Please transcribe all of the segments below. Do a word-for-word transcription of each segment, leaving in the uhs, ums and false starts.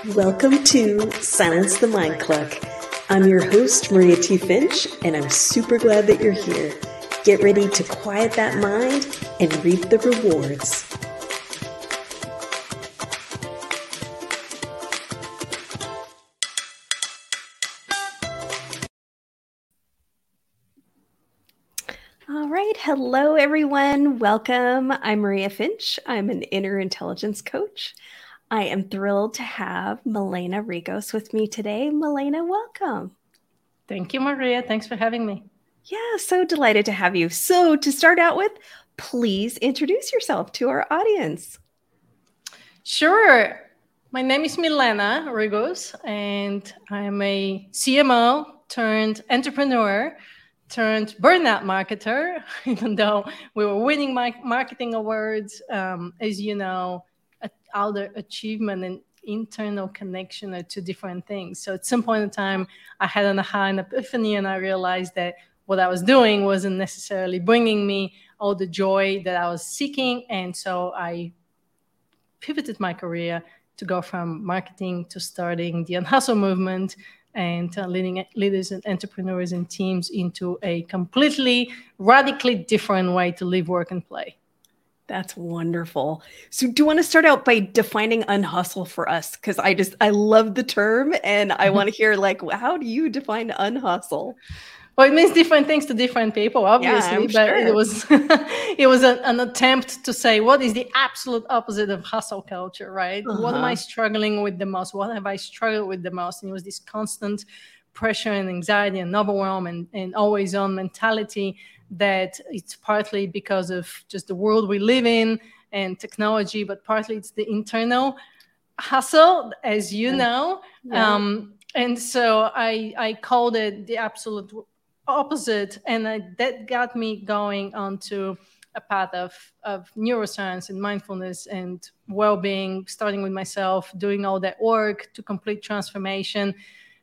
Welcome to Silence the Mind Cluck. I'm your host, Maria T. Finch, and I'm super glad that you're here. Get ready to quiet that mind and reap the rewards. All right. Hello, everyone. Welcome. I'm Maria Finch. I'm an inner intelligence coach. I am thrilled to have Milena Rigos with me today. Milena, welcome. Thank you, Maria. Thanks for having me. Yeah, so delighted to have you. So to start out with, please introduce yourself to our audience. Sure. My name is Milena Rigos, and I'm a C M O turned entrepreneur turned burnout marketer, even though we were winning my marketing awards. Um, as you know, outer achievement and internal connection are two different things. So at some point in time, I had an aha and epiphany, and I realized that what I was doing wasn't necessarily bringing me all the joy that I was seeking. And so I pivoted my career to go from marketing to starting the Unhustle movement and uh, leading leaders and entrepreneurs and teams into a completely, radically different way to live, work, and play. That's wonderful. So do you want to start out by defining unhustle for us? Because I just, I love the term, and I want to hear, like, how do you define unhustle? Well, it means different things to different people, obviously, yeah, but sure. it was it was a, an attempt to say what is the absolute opposite of hustle culture, right? Uh-huh. What am I struggling with the most? What have I struggled with the most? And it was this constant pressure and anxiety and overwhelm and, and always on mentality that it's partly because of just the world we live in and technology, but partly it's the internal hustle, as you yeah. know. Yeah. Um, and so I, I called it the absolute opposite, and I, that got me going onto a path of, of neuroscience and mindfulness and well-being, starting with myself, doing all that work to complete transformation,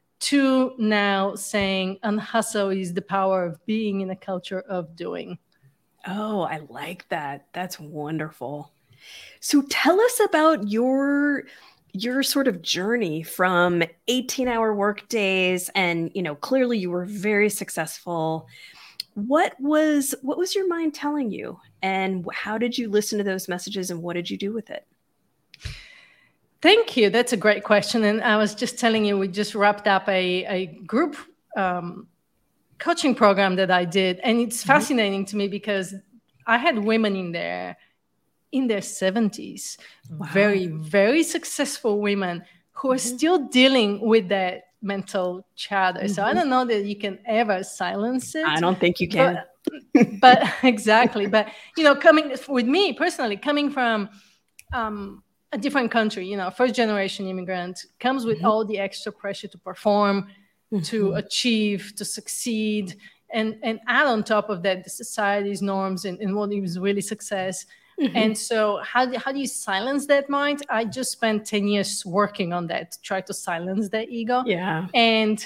to now saying unhustle is the power of being in a culture of doing. Oh, I like that. That's wonderful. So tell us about your your sort of journey from eighteen-hour work days, and you know, clearly you were very successful. What was what was your mind telling you, and how did you listen to those messages, and what did you do with it? Thank you. That's a great question. And I was just telling you, we just wrapped up a, a group um, coaching program that I did. And it's mm-hmm. fascinating to me because I had women in there in their seventies, wow. very, very successful women who are mm-hmm. still dealing with that mental chatter. Mm-hmm. So I don't know that you can ever silence it. I don't think you can. But, but exactly. But, you know, coming with me personally, coming from um, a different country, you know, first generation immigrant, comes with mm-hmm. all the extra pressure to perform, mm-hmm. to achieve, to succeed, and, and add on top of that the society's norms and, and what is really success. Mm-hmm. And so how do, how do you silence that mind? I just spent ten years working on that to try to silence that ego. Yeah. And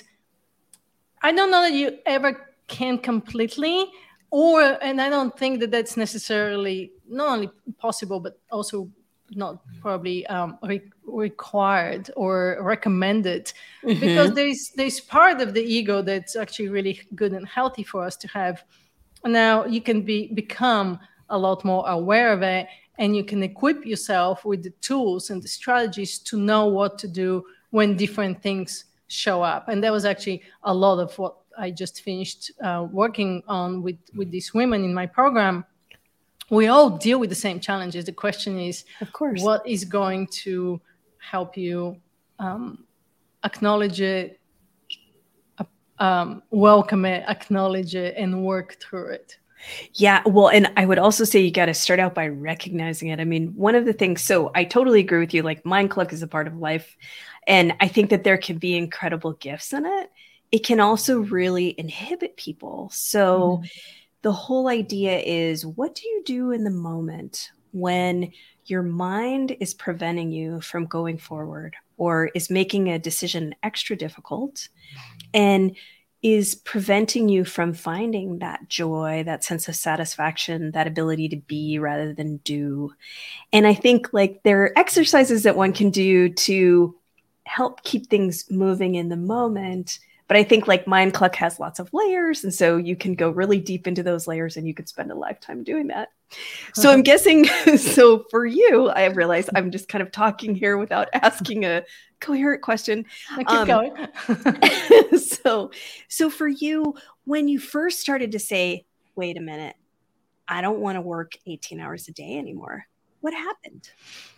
I don't know that you ever can completely, or, and I don't think that that's necessarily not only possible, but also not probably um, re- required or recommended, mm-hmm. because there's there's part of the ego that's actually really good and healthy for us to have. Now you can be become a lot more aware of it, and you can equip yourself with the tools and the strategies to know what to do when different things show up. And that was actually a lot of what I just finished uh, working on with, with these women in my program. We all deal with the same challenges. The question is, of course, what is going to help you um, acknowledge it, uh, um, welcome it, acknowledge it, and work through it? Yeah, well, and I would also say you got to start out by recognizing it. I mean, one of the things, so I totally agree with you, like Mind Cluck is a part of life. And I think that there can be incredible gifts in it. It can also really inhibit people. So mm-hmm. the whole idea is, what do you do in the moment when your mind is preventing you from going forward or is making a decision extra difficult and is preventing you from finding that joy, that sense of satisfaction, that ability to be rather than do? And I think like there are exercises that one can do to help keep things moving in the moment. But I think like MindCluck has lots of layers. And so you can go really deep into those layers and you could spend a lifetime doing that. So I'm guessing, so for you, I realize I'm just kind of talking here without asking a coherent question. I keep um, going. so, so for you, when you first started to say, wait a minute, I don't want to work eighteen hours a day anymore, what happened?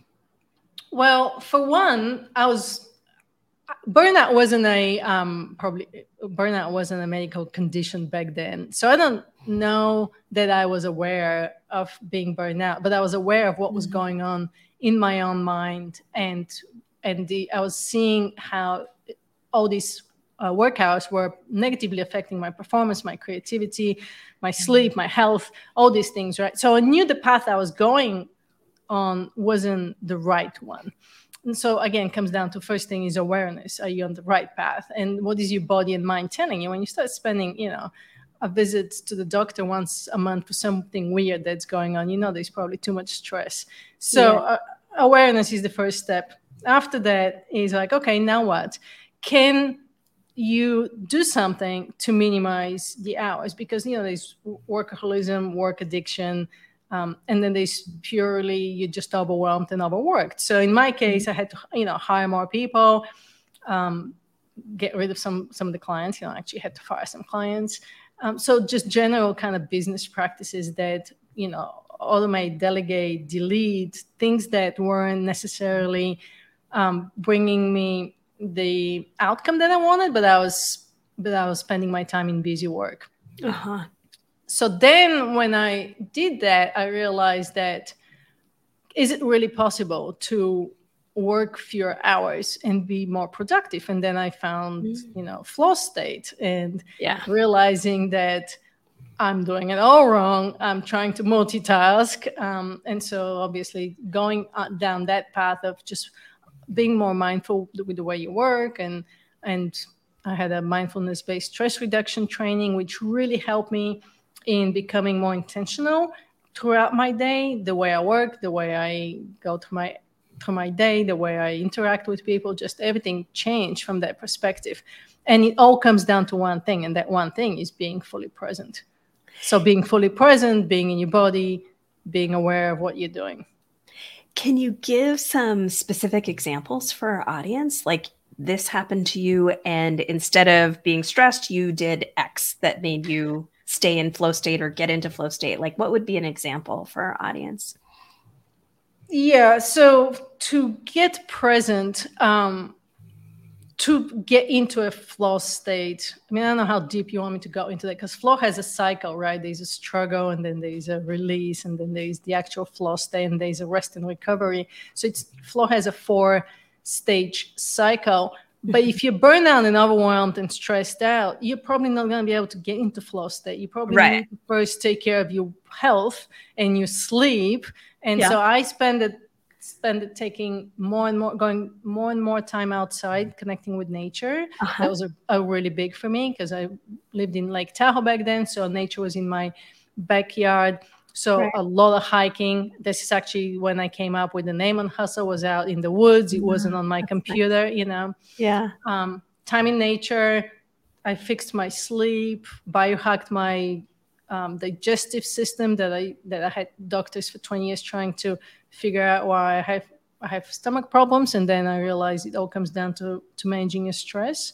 Well, for one, I was burnout wasn't a um, probably burnout wasn't a medical condition back then. So I don't know that I was aware of being burned out, but I was aware of what was going on in my own mind, and and the, I was seeing how all these uh, work hours were negatively affecting my performance, my creativity, my sleep, my health, all these things, right? So I knew the path I was going on wasn't the right one. And so again, it comes down to first thing is awareness. Are you on the right path? And what is your body and mind telling you? When you start spending, you know, a visit to the doctor once a month for something weird that's going on, you know, there's probably too much stress. So yeah. uh, awareness is the first step. After that is like, okay, now what? Can you do something to minimize the hours? Because, you know, there's workaholism, work addiction, Um, and then there's purely you're just overwhelmed and overworked. So in my case, I had to, you know, hire more people, um, get rid of some some of the clients. You know, I actually had to fire some clients. Um, so just general kind of business practices that, you know, automate, delegate, delete, things that weren't necessarily um, bringing me the outcome that I wanted, but I was but I was spending my time in busy work. Uh-huh. So then when I did that, I realized that, is it really possible to work fewer hours and be more productive? And then I found, mm-hmm. you know, flow state and yeah. realizing that I'm doing it all wrong. I'm trying to multitask. Um, and so obviously going down that path of just being more mindful with the way you work. And, and I had a mindfulness-based stress reduction training, which really helped me in becoming more intentional throughout my day, the way I work, the way I go through my through my day, the way I interact with people, just everything changed from that perspective. And it all comes down to one thing, and that one thing is being fully present. So being fully present, being in your body, being aware of what you're doing. Can you give some specific examples for our audience? Like this happened to you, and instead of being stressed, you did X that made you stay in flow state or get into flow state. Like what would be an example for our audience? Yeah. So to get present, um, to get into a flow state, I mean, I don't know how deep you want me to go into that, because flow has a cycle, right? There's a struggle, and then there's a release, and then there's the actual flow state, and there's a rest and recovery. So it's flow has a four stage cycle. But if you're burned out and overwhelmed and stressed out, you're probably not going to be able to get into flow state. You probably right. need to first take care of your health and your sleep. And yeah. so I spend it, spend it taking more and more, going more and more time outside, connecting with nature. Uh-huh. That was a, a really big for me because I lived in Lake Tahoe back then. So nature was in my backyard. So right. a lot of hiking. This is actually when I came up with the name on Hustle, was out in the woods. It wasn't on my computer, you know. Yeah. Um, time in nature. I fixed my sleep, biohacked my um, digestive system that I that I had doctors for twenty years trying to figure out why I have I have stomach problems, and then I realized it all comes down to to managing your stress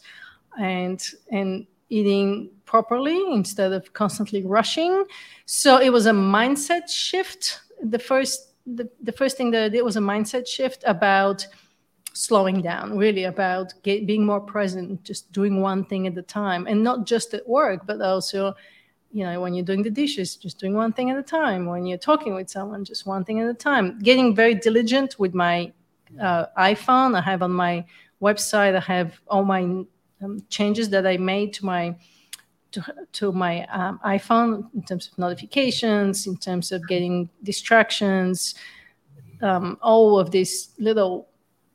and and eating properly instead of constantly rushing. So it was a mindset shift. The first the, the first thing that I did was a mindset shift about slowing down, really about get, being more present, just doing one thing at a time, and not just at work, but also, you know, when you're doing the dishes, just doing one thing at a time. When you're talking with someone, just one thing at a time. Getting very diligent with my uh, iPhone. I have on my website, I have all my um, changes that I made to my to, to my um, iPhone in terms of notifications, in terms of getting distractions, um, all of these little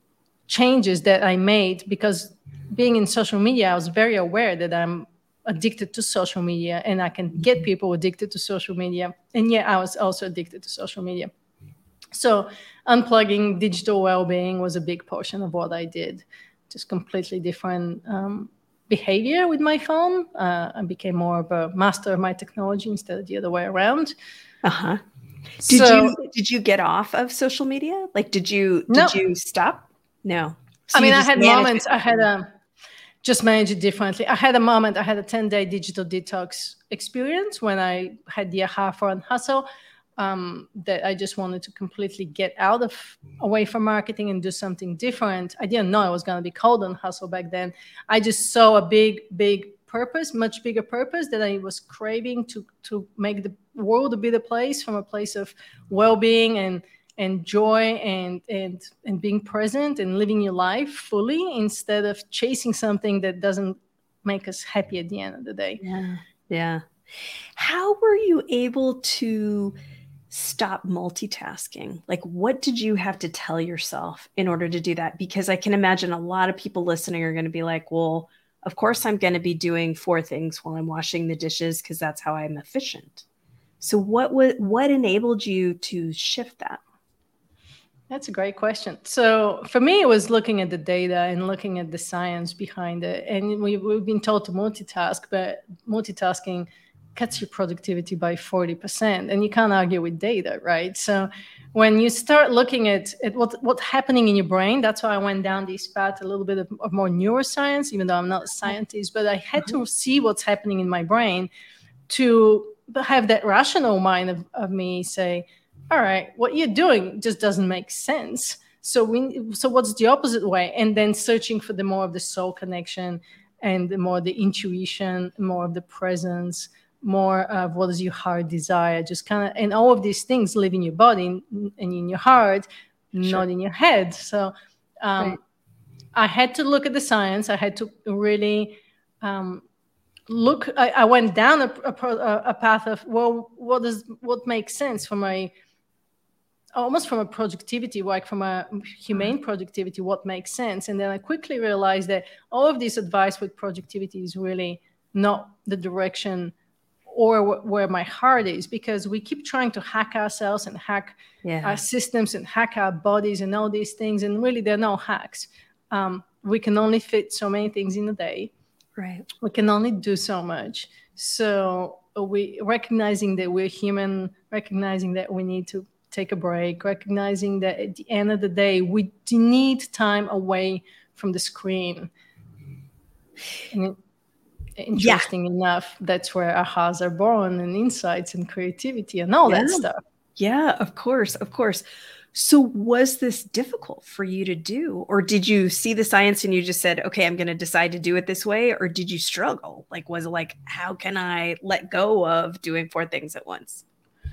changes that I made, because being in social media, I was very aware that I'm addicted to social media and I can get people addicted to social media. And yeah, I was also addicted to social media. So unplugging digital well-being was a big portion of what I did. just completely different um, behavior with my phone. Uh, I became more of a master of my technology instead of the other way around. Uh-huh. Did so, you did you get off of social media? Like, did you did no. you stop? No. So I mean, I had moments. I had a just manage it differently. I had a moment. I had a ten-day digital detox experience when I had the aha for Hustle. Um, that I just wanted to completely get out of away from marketing and do something different. I didn't know I was going to be called on Hustle back then. I just saw a big, big purpose, much bigger purpose that I was craving to to make the world a better place, from a place of well-being and and joy and and and being present and living your life fully, instead of chasing something that doesn't make us happy at the end of the day. Yeah, yeah. How were you able to stop multitasking? Like, what did you have to tell yourself in order to do that? Because I can imagine a lot of people listening are going to be like, well, of course I'm going to be doing four things while I'm washing the dishes because that's how I'm efficient. So what was, what enabled you to shift that? That's a great question. So for me, it was looking at the data and looking at the science behind it. And we, we've been told to multitask, but multitasking cuts your productivity by forty percent. And you can't argue with data, right? So when you start looking at, at what, what's happening in your brain, that's why I went down this path, a little bit of, of more neuroscience, even though I'm not a scientist, but I had mm-hmm. to see what's happening in my brain to have that rational mind of, of me say, all right, what you're doing just doesn't make sense. So we, so what's the opposite way? And then searching for the more of the soul connection and the more the intuition, more of the presence, more of what is your heart desire, just kind of, and all of these things live in your body and in your heart, sure. not in your head. So um, right. I had to look at the science. I had to really um, look, I, I went down a, a, a path of, well, what does, what makes sense for my, almost from a productivity, like from a humane productivity, what makes sense. And then I quickly realized that all of this advice with productivity is really not the direction or w- where my heart is, because we keep trying to hack ourselves and hack yeah. our systems and hack our bodies and all these things. And really, they're no hacks. Um, we can only fit so many things in a day. Right. We can only do so much. So we recognizing that we're human, recognizing that we need to take a break, recognizing that at the end of the day, we need time away from the screen. And interesting yeah. enough, that's where ahas are born, and insights and creativity and all yeah. that stuff. Yeah, of course, of course. So was this difficult for you to do? Or did you see the science and you just said, okay, I'm going to decide to do it this way? Or did you struggle? Like, was it like, how can I let go of doing four things at once?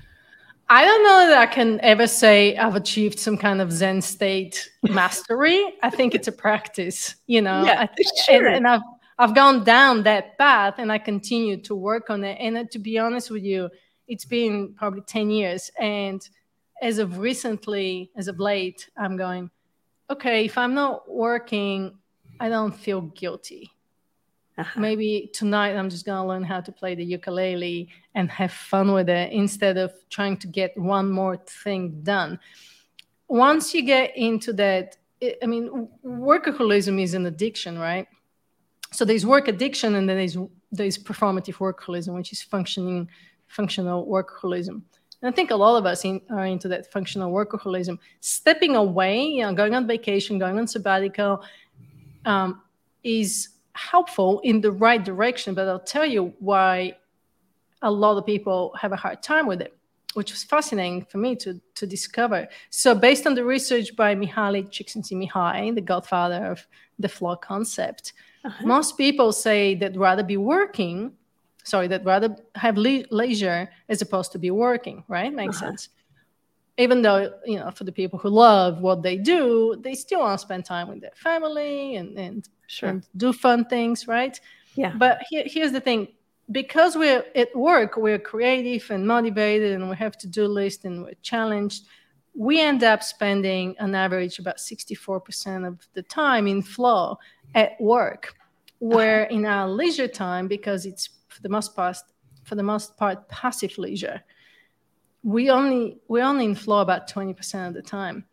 I don't know that I can ever say I've achieved some kind of Zen state mastery. I think it's a practice, you know, yeah, I, sure. and, and I've, I've gone down that path and I continue to work on it. And uh, to be honest with you, it's been probably ten years. And as of recently, as of late, I'm going, okay, if I'm not working, I don't feel guilty. Uh-huh. Maybe tonight I'm just going to learn how to play the ukulele and have fun with it instead of trying to get one more thing done. Once you get into that, I mean, workaholism is an addiction, right? So there's work addiction and then there's, there's performative workaholism, which is functioning, functional workaholism. And I think a lot of us in, are into that functional workaholism. Stepping away, you know, going on vacation, going on sabbatical um, is helpful in the right direction, but I'll tell you why a lot of people have a hard time with it, which was fascinating for me to, to discover. So based on the research by Mihaly Csikszentmihalyi, the godfather of the flow concept, uh-huh. most people say that rather be working, sorry, that rather have le- leisure as opposed to be working, right? Makes uh-huh. sense. Even though, you know, for the people who love what they do, they still want to spend time with their family and, and, sure. and do fun things, right? Yeah. But here, here's the thing. Because we're at work, we're creative and motivated and we have to-do list and we're challenged, we end up spending on average about sixty-four percent of the time in flow at work, where uh-huh. in our leisure time, because it's for the most part, for the most part passive leisure, we only we're only in flow about twenty percent of the time.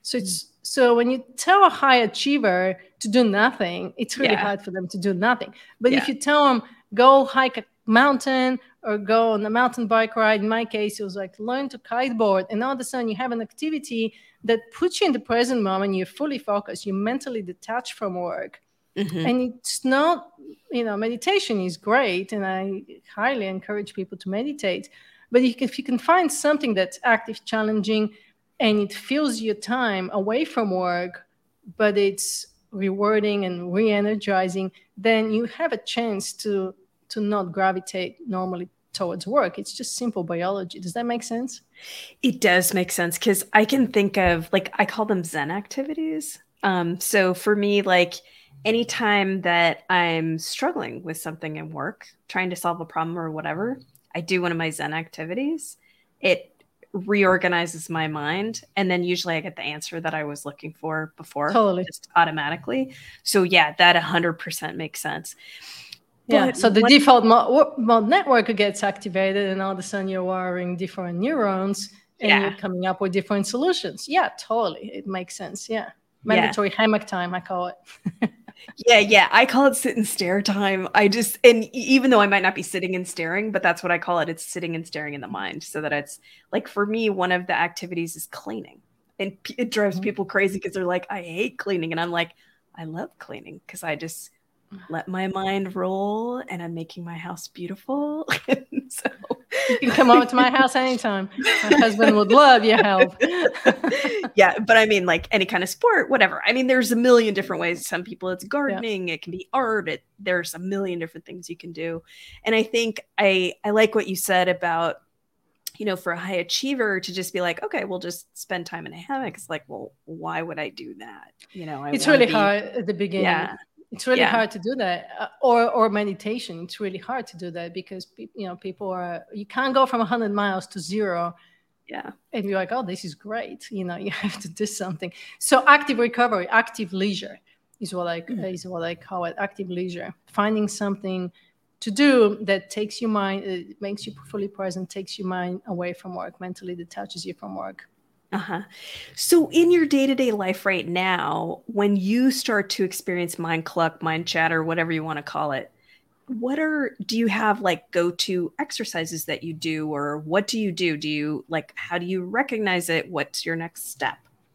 So it's so when you tell a high achiever to do nothing, it's really Yeah. hard for them to do nothing. But Yeah. if you tell them go hike a mountain or go on a mountain bike ride, in my case, it was like learn to kiteboard, and all of a sudden you have an activity that puts you in the present moment. You're fully focused. You're mentally detached from work. Mm-hmm. And it's not, you know, meditation is great, and I highly encourage people to meditate. But if you can find something that's active, challenging, and it fills your time away from work, but it's rewarding and re-energizing, then you have a chance to to not gravitate normally towards work. It's just simple biology. Does that make sense? It does make sense, because I can think of, like, I call them Zen activities. Um, so for me, like, anytime that I'm struggling with something in work, trying to solve a problem or whatever, I do one of my Zen activities. It reorganizes my mind, and then usually I get the answer that I was looking for before, totally, just automatically. So yeah, that one hundred percent makes sense. Yeah. But so the what, default mode, mode network gets activated, and all of a sudden you're wiring different neurons, and yeah. you're coming up with different solutions. Yeah, totally. It makes sense. Yeah. Mandatory yeah. hammock time, I call it. yeah, yeah. I call it sit and stare time. I just, and even though I might not be sitting and staring, but that's what I call it. It's sitting and staring in the mind, so that it's like, for me, one of the activities is cleaning. And it drives mm-hmm. people crazy, because they're like, I hate cleaning. And I'm like, I love cleaning, because I just let my mind roll, and I'm making my house beautiful. So you can come over to my house anytime. My husband would love your help. Yeah, but I mean, like, any kind of sport, whatever. I mean, there's a million different ways. Some people it's gardening, yeah. it can be art. It, there's a million different things you can do. And I think I I like what you said about, you know, for a high achiever to just be like, okay, we'll just spend time in a hammock. It's like, well, why would I do that? You know, I it's really be, hard at the beginning. Yeah. It's really yeah. hard to do that, uh, or or meditation. It's really hard to do that, because you know people are. You can't go from one hundred miles to zero. Yeah, and you're like, oh, this is great. You know, you have to do something. So active recovery, active leisure is what I mm. is what I call it. Active leisure, finding something to do that takes your mind, it makes you fully present, takes your mind away from work, mentally detaches you from work. Uh-huh. So in your day-to-day life right now, when you start to experience mind cluck, mind chatter, whatever you want to call it, what are, do you have like go-to exercises that you do, or what do you do? Do you like, how do you recognize it? What's your next step?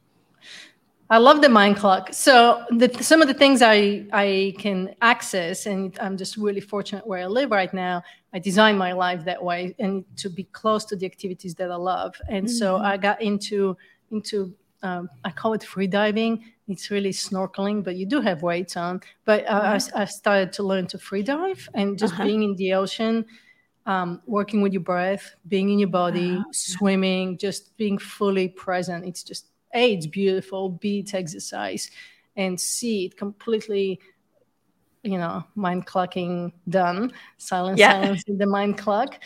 I love the mind clock. So the, some of the things I, I can access, and I'm just really fortunate where I live right now. I design my life that way, and to be close to the activities that I love. And mm-hmm. so I got into, into um, I call it free diving. It's really snorkeling, but you do have weights on. But uh, mm-hmm. I, I started to learn to free dive, and just uh-huh. being in the ocean, um, working with your breath, being in your body, uh-huh. swimming, just being fully present. It's just, A, it's beautiful. B, it's exercise. And C, it completely, you know, mind clocking done. Silence, yeah. silence in the mind clock.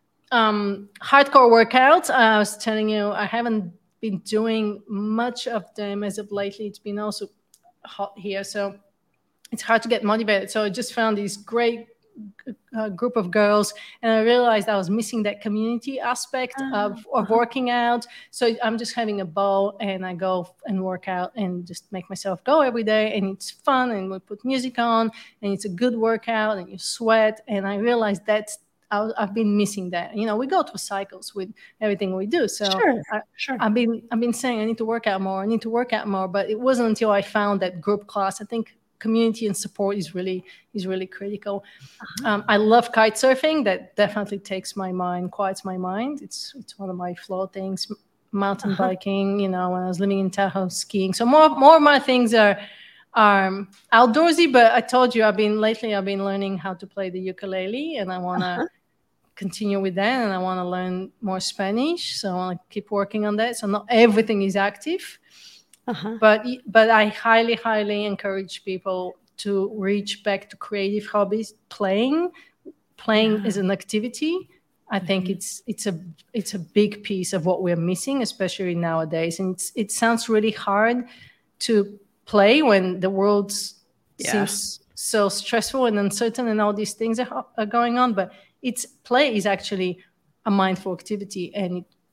Um, hardcore workouts. I was telling you, I haven't been doing much of them as of lately. It's been also hot here, so it's hard to get motivated. So I just found these great uh, group of girls, and I realized I was missing that community aspect uh, of, of working out. So I'm just having a ball, and I go and work out and just make myself go every day, and it's fun, and we put music on, and it's a good workout, and you sweat. And I realized that's I, I've been missing that. You know, we go through cycles with everything we do. So sure, I, sure. I've been I've been saying I need to work out more. I need to work out more. But it wasn't until I found that group class. I think community and support is really is really critical. Uh-huh. Um, I love kite surfing. That definitely takes my mind, quiets my mind. It's it's one of my flow things. Mountain uh-huh. biking. You know, when I was living in Tahoe, skiing. So more more of my things are. Um, outdoorsy, but I told you I've been lately I've been learning how to play the ukulele, and I want to uh-huh. continue with that, and I want to learn more Spanish, so I want to keep working on that. So not everything is active, uh-huh. but but I highly highly encourage people to reach back to creative hobbies. Playing playing yeah. is an activity. I mm-hmm. think it's it's a it's a big piece of what we're missing, especially nowadays, and it's, it sounds really hard to play when the world yeah. seems so stressful and uncertain, and all these things are, are going on. But it's play is actually a mindful activity, and it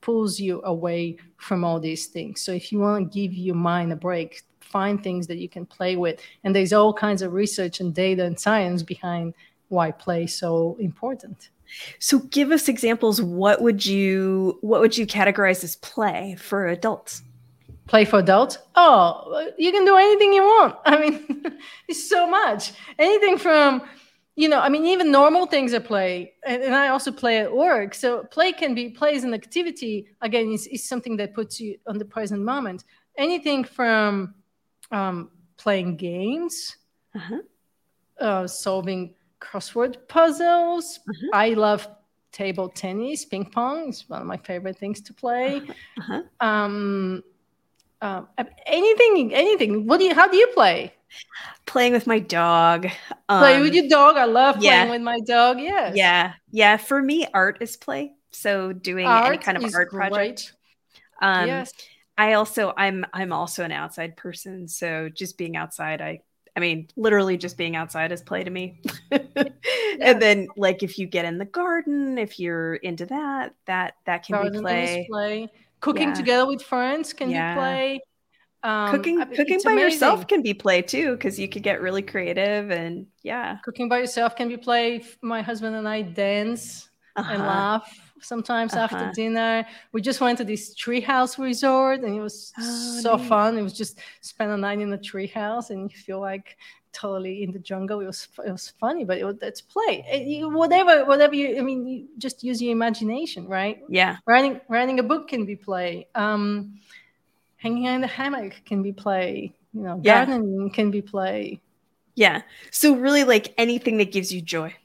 pulls you away from all these things. So if you want to give your mind a break, find things that you can play with. And there's all kinds of research and data and science behind why play is so important. So give us examples. What would you what would you categorize as play for adults? Play for adults? Oh, you can do anything you want. I mean, it's so much. Anything from, you know, I mean, even normal things are play. And, and I also play at work. So play can be, play is an activity. Again, is is something that puts you on the present moment. Anything from um, playing games, uh-huh. uh, solving crossword puzzles. Uh-huh. I love table tennis, ping pong. It's one of my favorite things to play. Uh-huh. Um, um, anything, anything. What do you? How do you play? Playing with my dog. Um, play with your dog. I love yeah. playing with my dog. Yes. Yeah, yeah. For me, art is play. So doing art any kind of art great. project. Um, yes. I also, I'm, I'm also an outside person. So just being outside, I. I mean, literally just being outside is play to me. yeah. And then like, if you get in the garden, if you're into that, that, that can Gardening be play. Is play. Cooking yeah. together with friends can yeah. be play. Um, cooking, I mean, cooking by amazing. yourself can be play too. Cause you could get really creative and yeah. Cooking by yourself can be play. My husband and I dance uh-huh. and laugh. Sometimes uh-huh. after dinner, we just went to this treehouse resort, and it was oh, so neat. fun. It was just spend a night in a treehouse, and you feel like totally in the jungle. It was it was funny, but it was, it's play. It, you, whatever, whatever you. I mean, you just use your imagination, right? Yeah. Writing writing a book can be play. Um, hanging out in the hammock can be play. You know, yeah. gardening can be play. Yeah. So really, like anything that gives you joy.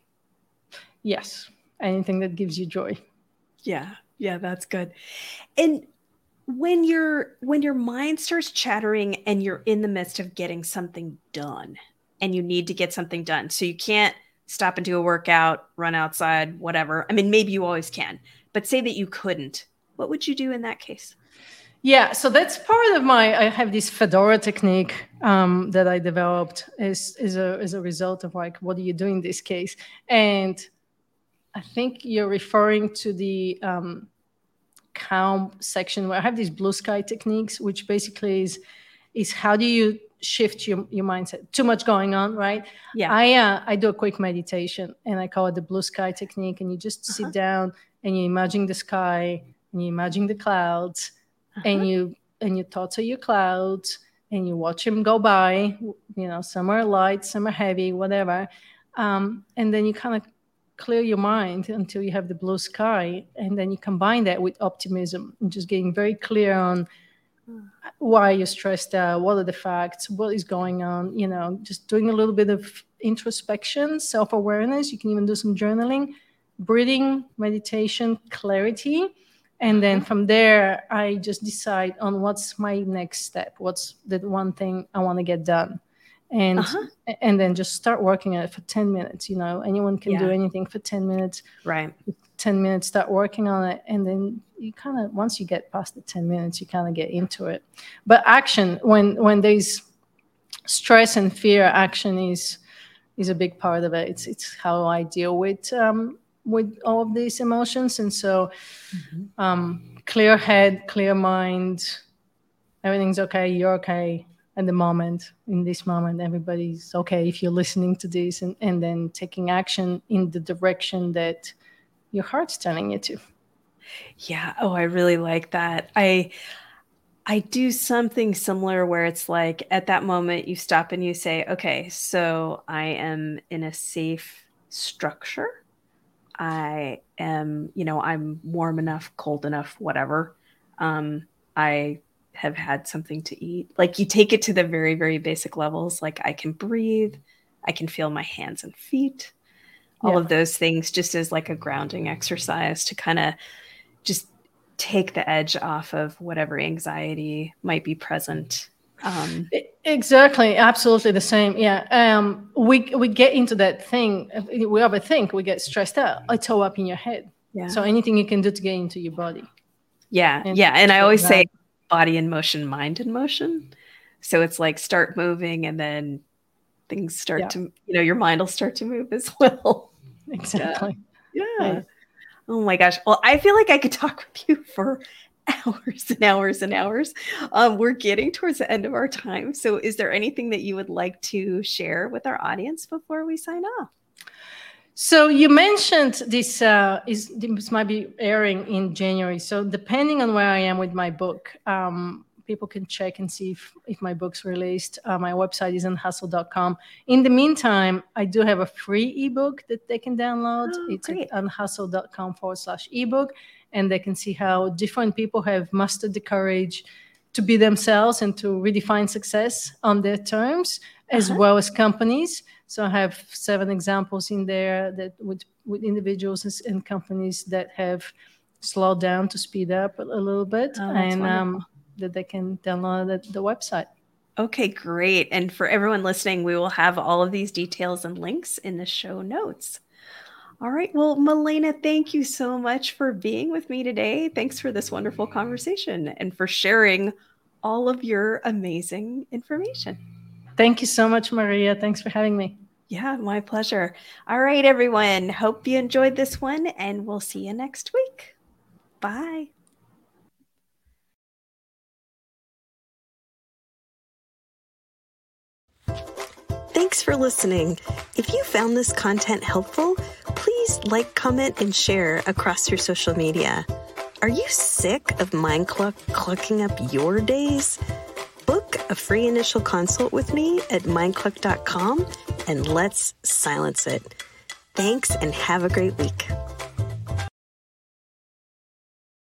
Yes, anything that gives you joy. Yeah. Yeah, that's good. And when you're when your mind starts chattering and you're in the midst of getting something done and you need to get something done. So you can't stop and do a workout, run outside, whatever. I mean, maybe you always can, but say that you couldn't. What would you do in that case? Yeah, so that's part of my, I have this Fedora technique um, that I developed is, is, a, is a result of like, what do you do in this case? And I think you're referring to the um, calm section where I have these blue sky techniques, which basically is is how do you shift your, your mindset? Too much going on, right? Yeah. I uh, I do a quick meditation, and I call it the blue sky technique. And you just uh-huh. sit down and you imagine the sky, and you imagine the clouds, uh-huh. and you and your thoughts are your clouds, and you watch them go by. You know, some are light, some are heavy, whatever, um, and then you kind of clear your mind until you have the blue sky, and then you combine that with optimism and just getting very clear on why you're stressed out, what are the facts, what is going on, you know, just doing a little bit of introspection, self-awareness. You can even do some journaling, breathing, meditation, clarity. And then from there, I just decide on what's my next step, what's the one thing I want to get done. And uh-huh. and then just start working on it for ten minutes. You know, anyone can yeah. do anything for ten minutes. Right. ten minutes, start working on it. And then you kind of, once you get past the ten minutes, you kind of get into it. But action, when when there's stress and fear, action is is a big part of it. It's it's how I deal with um, with all of these emotions. And so mm-hmm. um, clear head, clear mind, everything's okay, you're okay. At the moment, in this moment, everybody's okay if you're listening to this, and, and then taking action in the direction that your heart's telling you to. Yeah. Oh, I really like that. I I do something similar where it's like at that moment you stop and you say, okay, so I am in a safe structure. I am, you know, I'm warm enough, cold enough, whatever. Um, I have had something to eat. Like you take it to the very, very basic levels. Like I can breathe, I can feel my hands and feet, all yeah. of those things just as like a grounding exercise to kind of just take the edge off of whatever anxiety might be present. Um, exactly. Absolutely the same. Yeah. Um, we, we get into that thing. We overthink, we get stressed out. It's all up in your head. Yeah. So anything you can do to get into your body. Yeah. And yeah. And I always say, body in motion, mind in motion. So it's like start moving and then things start yeah. to, you know, your mind will start to move as well. Exactly. Yeah. yeah. Oh my gosh. Well, I feel like I could talk with you for hours and hours and hours. Um, we're getting towards the end of our time. So is there anything that you would like to share with our audience before we sign off? So you mentioned this, uh, is, this might be airing in January. So depending on where I am with my book, um, people can check and see if, if my book's released. Uh, my website is on hustle dot com. In the meantime, I do have a free ebook that they can download. Oh, it's great. on hustle dot com forward slash ebook. And they can see how different people have mustered the courage to be themselves and to redefine success on their terms, as uh-huh. well as companies. So I have seven examples in there that with, with individuals and companies that have slowed down to speed up a, a little bit, oh, and um, that they can download at the website. Okay, great. And for everyone listening, we will have all of these details and links in the show notes. All right. Well, Milena, thank you so much for being with me today. Thanks for this wonderful conversation and for sharing all of your amazing information. Thank you so much, Maria. Thanks for having me. Yeah, my pleasure. All right, everyone. Hope you enjoyed this one, and we'll see you next week. Bye. Thanks for listening. If you found this content helpful, please like, comment, and share across your social media. Are you sick of mind cluck clucking up your days? Book a free initial consult with me at mind cluck dot com and let's silence it. Thanks and have a great week.